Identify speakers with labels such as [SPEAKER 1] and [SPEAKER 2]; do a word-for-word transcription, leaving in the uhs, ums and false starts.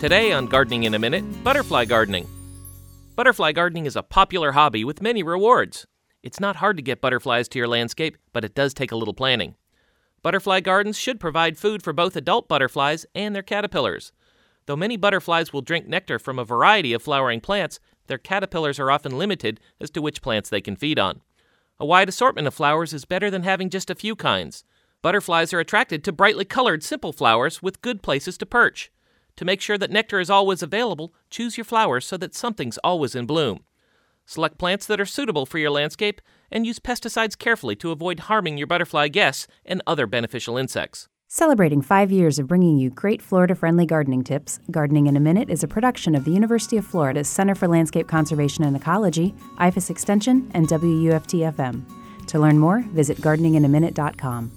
[SPEAKER 1] Today on Gardening in a Minute, butterfly gardening. Butterfly gardening is a popular hobby with many rewards. It's not hard to get butterflies to your landscape, but it does take a little planning. Butterfly gardens should provide food for both adult butterflies and their caterpillars. Though many butterflies will drink nectar from a variety of flowering plants, their caterpillars are often limited as to which plants they can feed on. A wide assortment of flowers is better than having just a few kinds. Butterflies are attracted to brightly colored, simple flowers with good places to perch. To make sure that nectar is always available, choose your flowers so that something's always in bloom. Select plants that are suitable for your landscape and use pesticides carefully to avoid harming your butterfly guests and other beneficial insects.
[SPEAKER 2] Celebrating five years of bringing you great Florida-friendly gardening tips, Gardening in a Minute is a production of the University of Florida's Center for Landscape Conservation and Ecology, I F A S Extension, and W U F T F M. To learn more, visit gardening in a minute dot com.